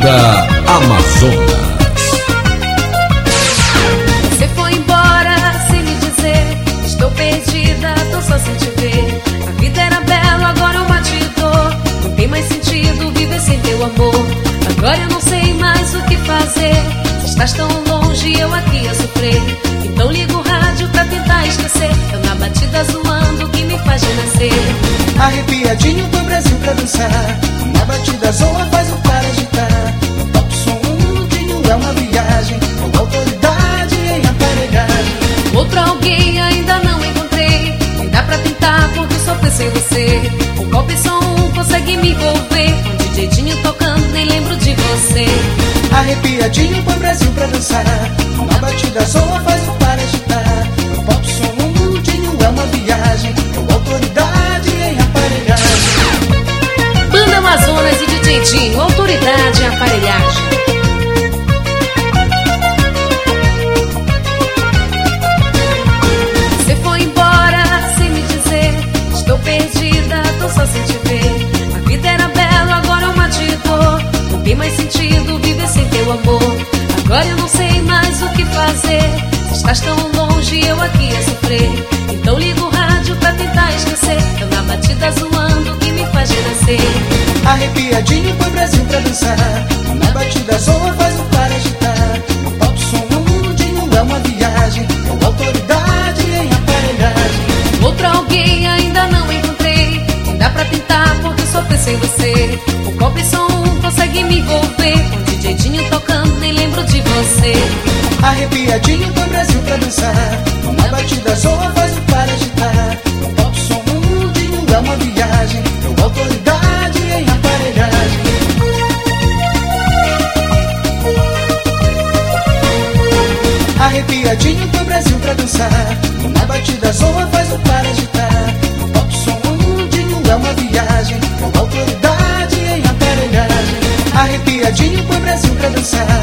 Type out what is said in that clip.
Banda Amazonas. Você foi embora sem me dizer, estou perdida, tô só sem te ver. A vida era bela, agora é uma de dor. Não tem mais sentido viver sem teu amor. Agora eu não sei mais o que fazer. Se estás tão longe, eu aqui a sofrer. Então ligo o rádio pra tentar esquecer. Eu na batida zoando, que me faz renascer. Arrepiadinho do Brasil pra dançar. Na batida zoa faz o cara agitar. O pop som mundinho é uma viagem, com autoridade em aparelhagem. Outro alguém ainda não encontrei. Nem dá pra tentar porque só penso em você. O pop som consegue me envolver. Com DJ Dinho tocando, nem lembro de você. Arrepiadinho do Brasil pra dançar. Na batida zoa faz o cara agitar. O pop som mundinho é uma viagem, com autoridade em aparelhagem. Banda Amazonas e DJ Dinho, autoridade em aparelhagem. Você foi embora sem me dizer, estou perdida, tô só sem te ver. A vida era bela, agora é uma de dor. Não tem mais sentido viver sem teu amor. Agora eu não sei mais o que fazer. Se estás tão longe, eu aqui a sofrer. Então ligo o rádio pra tentar esquecer. Eu na batida zoando, que me faz renascer. Arrepiadinho pro Brasil pra dançar. Na batida zoa faz o cara agitar. O pop som mundinho é uma viagem, com autoridade em aparelhagem. Outro alguém ainda não encontrei. Nem dá pra tentar porque só penso em você. O pop som consegue me envolver. Com DJ Dinho tocando, nem lembro de você. Arrepiadinho pro Brasil pra dançar. Na batida zoa faz o cara agitar. O pop som mundinho é uma viagem, com autoridade em aparelhagem. Arrepiadinho pro Brasil pra dançar. Na batida zoa faz o cara agitar. O pop som mundinho é uma viagem, com autoridade em aparelhagem. Arrepiadinho pro Brasil pra dançar.